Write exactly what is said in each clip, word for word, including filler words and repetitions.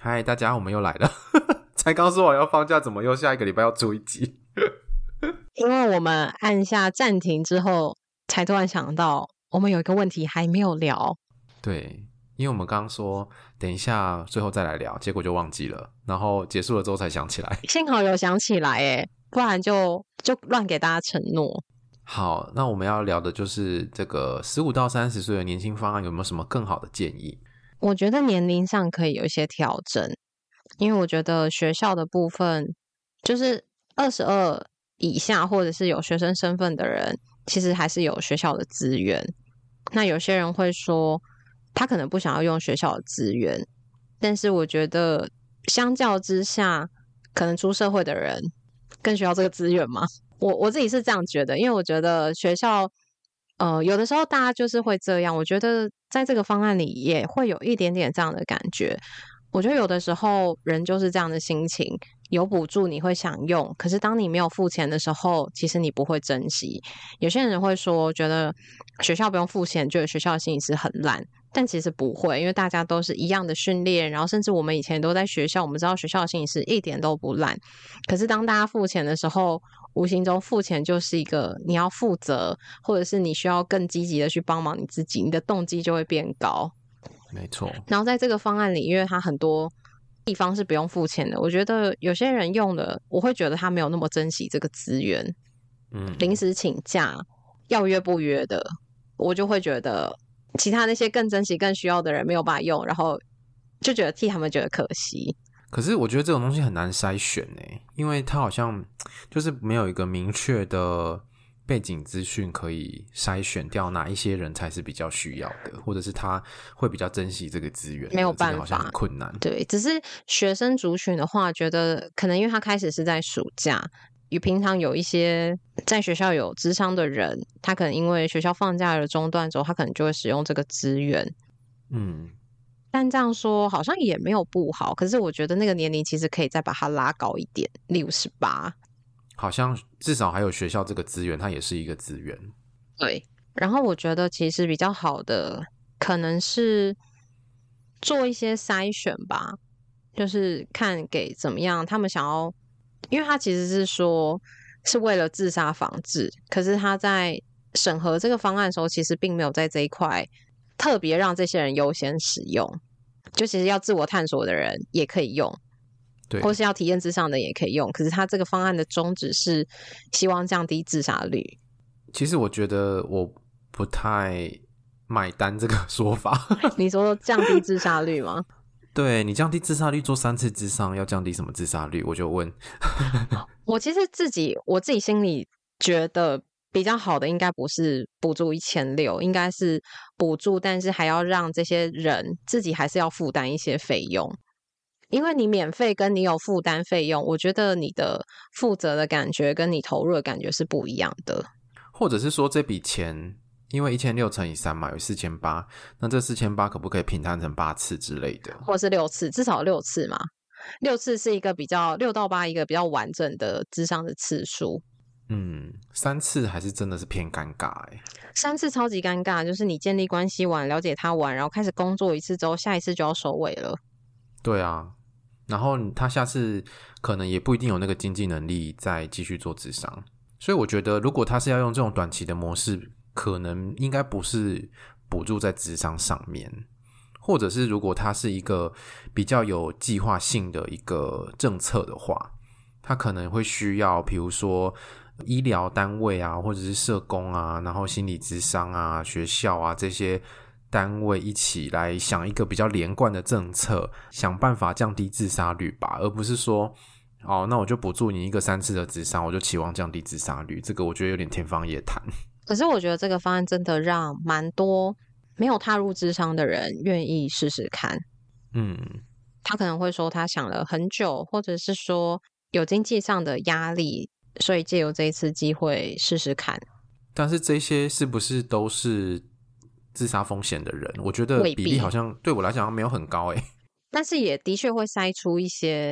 嗨，大家，我们又来了。才刚说完要放假，怎么又下一个礼拜要出一集？ 因为我们按下暂停之后，才突然想到，我们有一个问题还没有聊。 对，因为我们刚刚说等一下最后再来聊，结果就忘记了，然后结束了之后才想起来。 幸好有想起来耶，不然就就乱给大家承诺。 好，那我们要聊的就是这个十五到三十岁的年轻方案有没有什么更好的建议？ 我觉得年龄上可以有一些调整，因为我觉得学校的部分就是二十二以下或者是有学生身份的人，其实还是有学校的资源。那有些人会说他可能不想要用学校的资源，但是我觉得相较之下，可能出社会的人更需要这个资源吗？我我自己是这样觉得，因为我觉得学校呃有的时候大家就是会这样，我觉得在这个方案里也会有一点点这样的感觉。我觉得有的时候人就是这样的心情，有补助你会想用，可是当你没有付钱的时候，其实你不会珍惜。有些人会说觉得学校不用付钱，觉得学校的心理师很烂，但其实不会，因为大家都是一样的训练，然后甚至我们以前都在学校，我们知道学校的心理师一点都不烂。可是当大家付钱的时候，无形中付钱就是一个你要负责，或者是你需要更积极的去帮忙你自己，你的动机就会变高。 没错。 然后在这个方案里，因为它很多地方是不用付钱的，我觉得有些人用的，我会觉得他没有那么珍惜这个资源。 嗯， 临时请假要约不约的，我就会觉得其他那些更珍惜更需要的人没有办法用，然后就觉得替他们觉得可惜。 可是我觉得这种东西很难筛选耶，因为它好像就是没有一个明确的背景资讯可以筛选掉哪一些人才是比较需要的，或者是他会比较珍惜这个资源的， 没有办法， 这个好像很困难。 对，只是学生族群的话，觉得可能因为他开始是在暑假，与平常有一些在学校有諮商的人，他可能因为学校放假了中断之后，他可能就会使用这个资源。 嗯， 但这样说好像也没有不好，可是我觉得那个年龄其实可以再把它拉高一点，例如十八。 好像至少还有学校这个资源，它也是一个资源。 对，然后我觉得其实比较好的可能是做一些筛选吧，就是看给怎么样，他们想要，因为他其实是说是为了自杀防治，可是他在审核这个方案的时候，其实并没有在这一块特别让这些人优先使用，就其实要自我探索的人也可以用。 对， 或是要体验自杀的也可以用，可是他这个方案的宗旨是希望降低自杀率。 其实我觉得我不太买单这个说法。 你说降低自杀率吗？ 对，你降低自杀率做三次諮商，要降低什么自杀率？我就问。 我其实自己我自己心里觉得比较好的应该不是补助一千六，应该是补助，但是还要让这些人自己还是要负担一些费用。因为你免费跟你有负担费用，我觉得你的负责的感觉跟你投入的感觉是不一样的。 或者是说这笔钱，因为一千六乘以三嘛，有四千八，那这四千八可不可以平摊成八次之类的？ 或是六次，至少六次嘛。六次是一个比较六到八一个比较完整的諮商的次数。 嗯，三次还是真的是偏尴尬哎。 三次超级尴尬，就是你建立关系完，了解他完，然后开始工作一次之后，下一次就要收尾了。 对啊，然后他下次可能也不一定有那个经济能力再继续做諮商，所以我觉得如果他是要用这种短期的模式，可能应该不是补助在諮商上面，或者是如果他是一个比较有计划性的一个政策的话，他可能会需要比如说医疗单位啊，或者是社工啊，然后心理諮商啊，学校啊，这些单位一起来想一个比较连贯的政策，想办法降低自杀率吧，而不是说哦，那我就补助你一个三次的諮商，我就期望降低自杀率，这个我觉得有点天方夜谭。 可是我觉得这个方案真的让蛮多没有踏入諮商的人愿意试试看。 嗯， 他可能会说他想了很久，或者是说有经济上的压力，所以借由这一次机会试试看。 但是这些是不是都是自杀风险的人？我觉得比例好像对我来讲没有很高诶。 但是也的确会筛出一些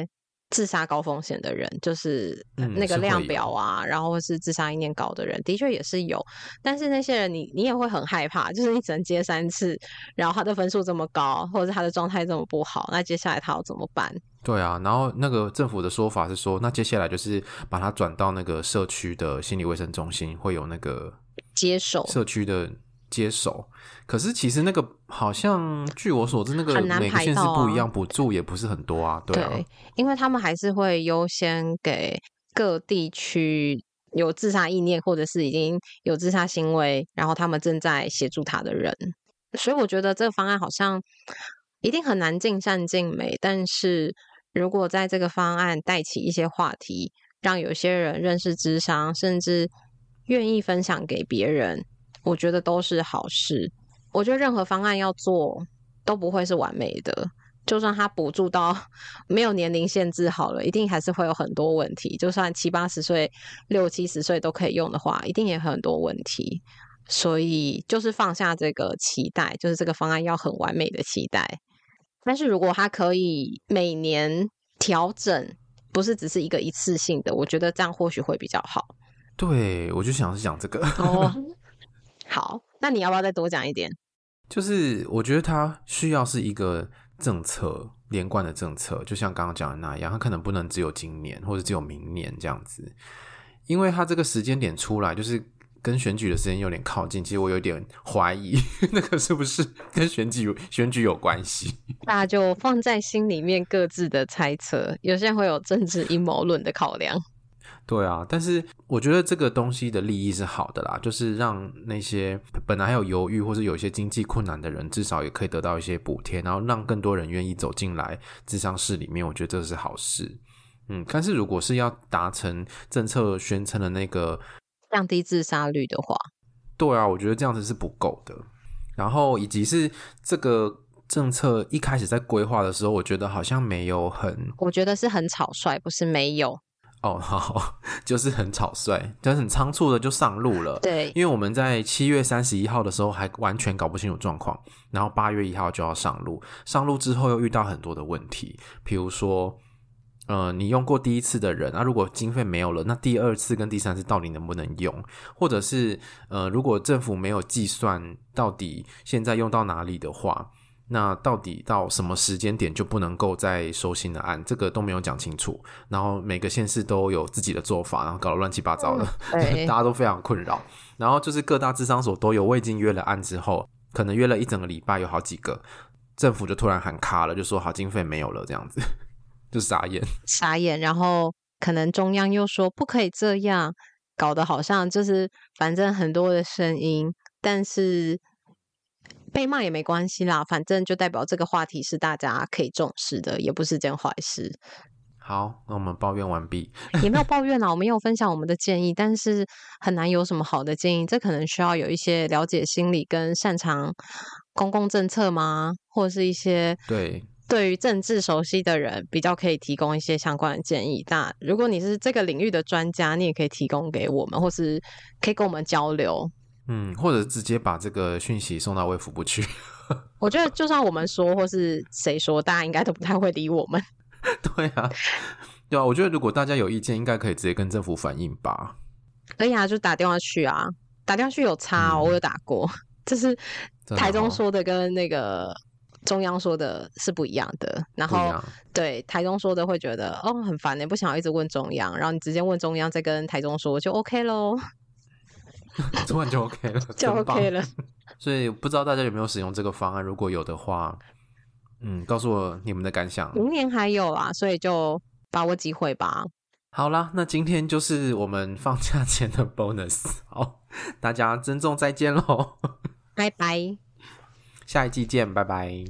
自杀高风险的人，就是那个量表啊，嗯、然后或是自杀意念高的人，的确也是有。但是那些人你，你你也会很害怕，就是你只能接三次，然后他的分数这么高，或者是他的状态这么不好，那接下来他要怎么办？ 对啊，然后那个政府的说法是说，那接下来就是把他转到那个社区的心理卫生中心，会有那个接手社区的接手。可是其实那个好像据我所知，那个每个县市不一样，补助也不是很多啊。对啊， 对，因为他们还是会优先给各地区有自杀意念或者是已经有自杀行为，然后他们正在协助他的人。所以我觉得这个方案好像一定很难尽善尽美，但是如果在这个方案带起一些话题，让有些人认识諮商，甚至愿意分享给别人，我觉得都是好事。我觉得任何方案要做都不会是完美的，就算它补助到没有年龄限制好了，一定还是会有很多问题。就算七八十岁、六七十岁都可以用的话，一定也很多问题。所以就是放下这个期待，就是这个方案要很完美的期待。但是如果它可以每年调整，不是只是一个一次性的，我觉得这样或许会比较好。 对，我就想是讲这个。 哦，好，那你要不要再多讲一点？ 就是我觉得它需要是一个政策，连贯的政策，就像刚刚讲的那样，它可能不能只有今年或者只有明年这样子，因为它这个时间点出来就是跟选举的时间有点靠近，其实我有点怀疑那个是不是跟选举选举有关系。 大家就放在心里面各自的猜测，有些人会有政治阴谋论的考量。 对啊，但是我觉得这个东西的利益是好的啦，就是让那些本来还有犹豫或是有一些经济困难的人，至少也可以得到一些补贴，然后让更多人愿意走进来諮商室里面，我觉得这是好事。嗯，但是如果是要达成政策宣称的那个降低自杀率的话， 对啊，我觉得这样子是不够的。然后以及是这个政策一开始在规划的时候，我觉得好像没有很， 我觉得是很草率，不是没有。 哦，好，就是很草率，就是很仓促的就上路了。 对， 因为我们在七月三十一号的时候还完全搞不清楚状况，然后八月一号就要上路，上路之后又遇到很多的问题，比如说呃，你用过第一次的人啊，如果经费没有了，那第二次跟第三次到底能不能用？或者是呃，如果政府没有计算到底现在用到哪里的话，那到底到什么时间点就不能够再收新的案，这个都没有讲清楚。然后每个县市都有自己的做法，然后搞得乱七八糟的， 嗯、 大家都非常困扰。然后就是各大諮商所都有，我已经约了案之后，可能约了一整个礼拜，有好几个政府就突然喊卡了，就说好经费没有了，这样子就傻眼傻眼。然后可能中央又说不可以这样，搞得好像就是反正很多的声音，但是被骂也没关系啦，反正就代表这个话题是大家可以重视的，也不是件坏事。 好，那我们抱怨完毕。 也没有抱怨啦，我们有分享我们的建议，但是很难有什么好的建议，这可能需要有一些了解心理跟擅长公共政策吗，或者是一些对对于政治熟悉的人比较可以提供一些相关的建议。那如果你是这个领域的专家，你也可以提供给我们，或是可以跟我们交流。 嗯，或者直接把这个讯息送到卫福部去。 我觉得就算我们说或是谁说，大家应该都不太会理我们。 对啊，对啊，我觉得如果大家有意见，应该可以直接跟政府反映吧。 可以啊，就打电话去啊，打电话去有差哦，嗯、我有打过，就是台中说的跟那个中央说的是不一样的。然后对台中说的会觉得哦很烦，你不想要一直问中央，然后你直接问中央，再跟台中说就 OK 咯。 突然就 OK 了， 就 OK 了。 所以不知道大家有没有使用这个方案？如果有的话，嗯，告诉我你们的感想。 明年还有啦，所以就把握机会吧。 好啦，那今天就是我们放假前的 bonus。好，大家珍重再见咯。 拜拜， 下一季见，拜拜。